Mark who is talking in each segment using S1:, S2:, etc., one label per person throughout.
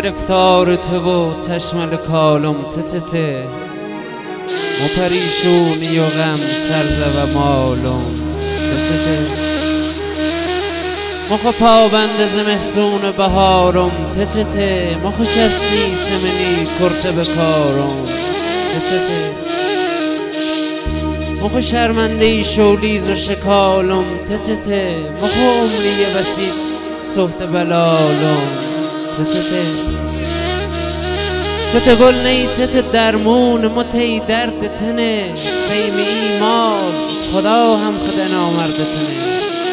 S1: گرفتار تو و چشمل کالم تتته مو پریشونی و غم سرزه و مالم تتته مخو پابند زمستون بهارم تتته مخو کسنی سمنی کرته بکارم تتته مخو شرمنده شولیز و شکالم تتته مخو عمری بسید صحت بلالم تتته چت گل نی چت درمون متی درد تنه سیم ایمال خدا هم خدا نامرد تنه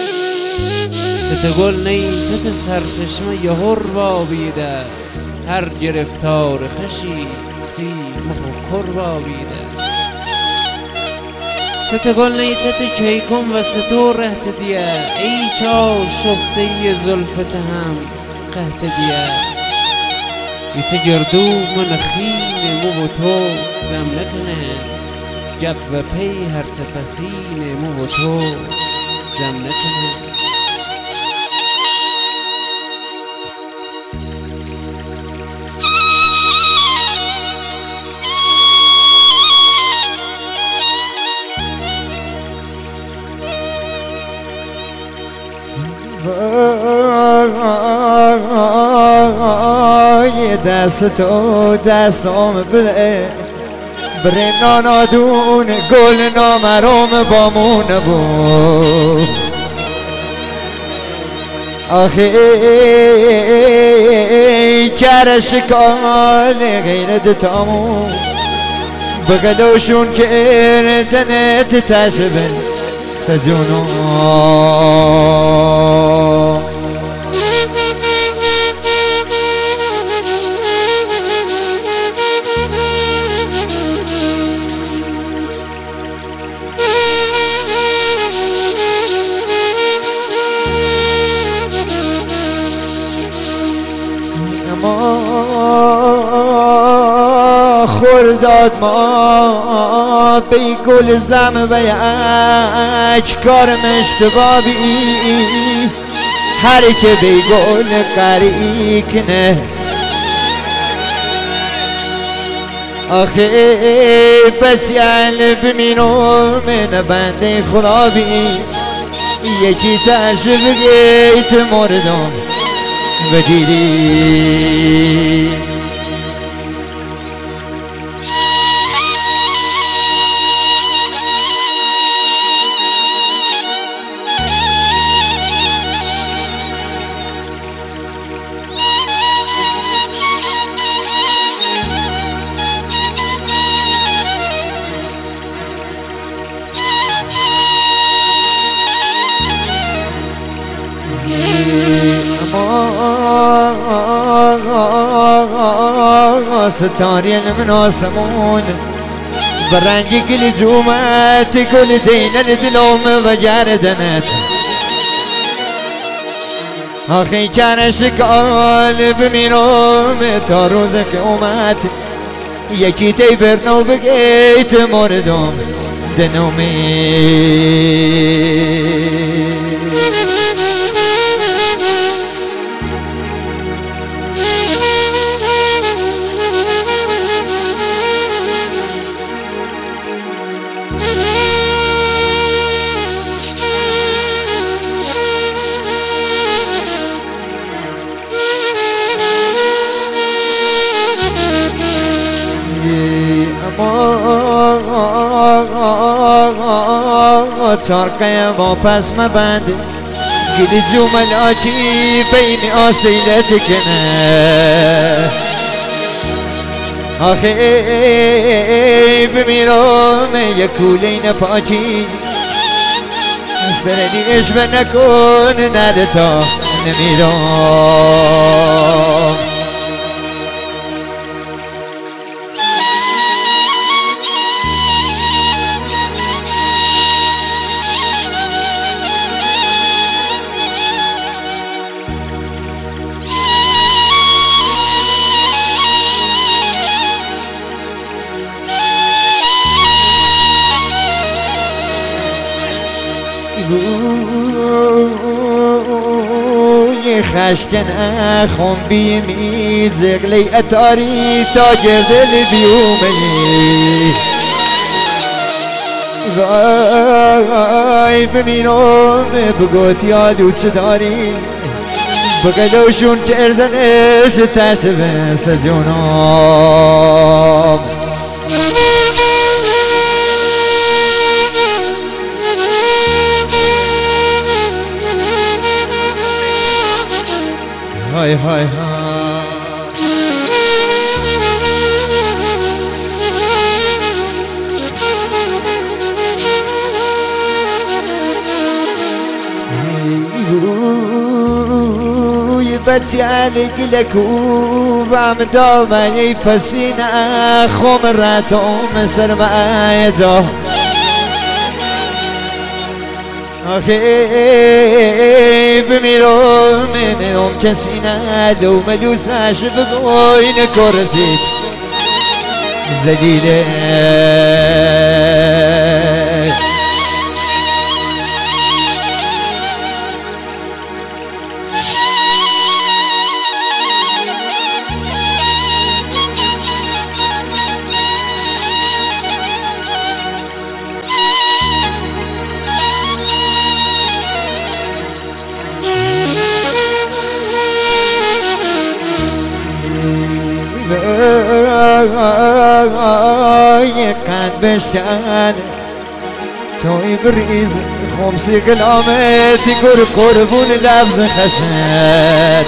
S1: چت گل نی چت سرچشمه یهر بابیده هر گرفتار خشی سی مخو کر بابیده چت گل نی چت کیکم و ستور رهت دیه ای چا شفته زلفت هم قهت دیه ایچه گردو من خیل مو و تو زم نکنه گپ و پی هرچه پسین مو و تو زم نکنه
S2: دست تو دستم بده بریم نانادون گل نامرام بامون بود آخه کرش کال غیر دتامون بگلوشون که تنت تشبه سجونو خورداد ما بی گل زم و یک کارم اشتبابی هر که بی گل قری کنه آخه بسیال بمینو من بنده خرابی یکی تشب گیت مردم بگیری ستاری من آسمون برنگی گلی زومت گل دینه دلوم و گردنت آخی چرش کال بمیرم تا روز قیامت یکی تی برنو بگیت مردم دنومی چارقه با پس مبند گلی جملاتی بین آسیلت کنه آخه بمیرم یکولین پاچی سردی عشق نکن ندتا نمیرم خشکن خون بیمید زغلی اتاری تا گردل بیومنی وای ببینم بگوتی آلوچه داری بگلوشون کردنش تشبه سجونم های های های بچی علق لکو و مدامه پسینه خمرتم سرمایه جا آخی بمیرم کسی نه لو ملوسش بگوین کرسید زلیله قد بشکن توی بریز خمسی قلامتی قربون لفظ خشت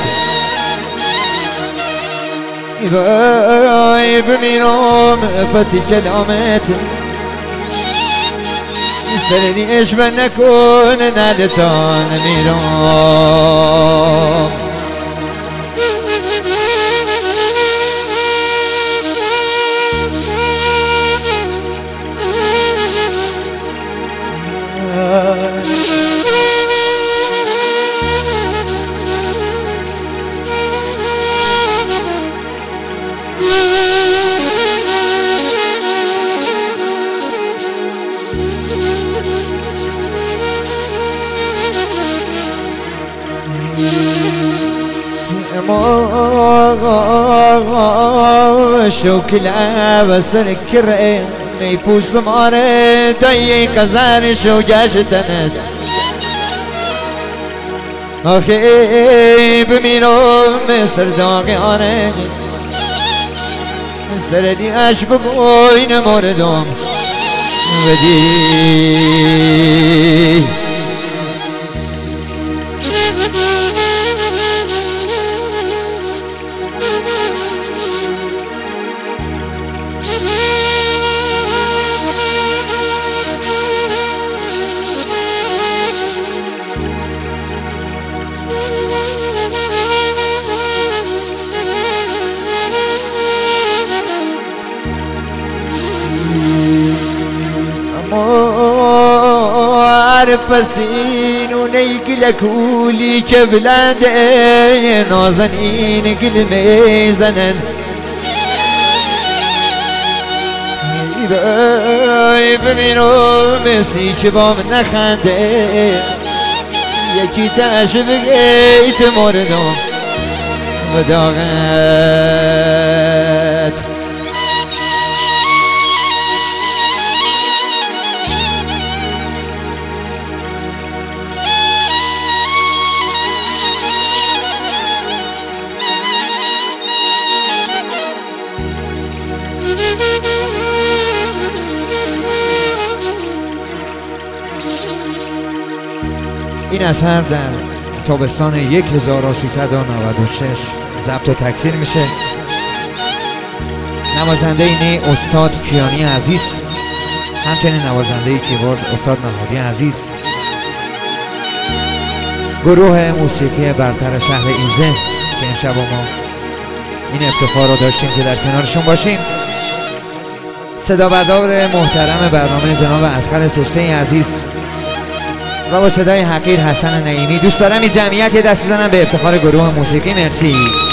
S2: وای بمیرم پتی کلامت سردی اشبه نکن ندتان میرم شوكلا بسر كرئ ميبوس ماري داي قزان شو جاش تنش اخي بمينو مصر داغي آرين سردي اشبقوين موردهم ودي پسین و نیگلکولی که بلنده نازنین گل میزنن ای ببینم سی که با من نخنده یکی تش بگیت مردم و داغت این اثر در تابستان 1396 ضبط و تکثیر میشه. نوازنده اینه استاد کیانی عزیز، همچنین نوازنده کیبورد استاد محمودی عزیز. گروه موسیقی برتر شهر ایزه که این شب ما این افتخار رو داشتیم که در کنارشون باشیم. صدا بردار محترم برنامه جناب اصغر سشته عزیز و با صدای حقیر حسن نعیمی. دوست دارم این جمعیت یه دست بزنم به افتخار گروه موسیقی. مرسی.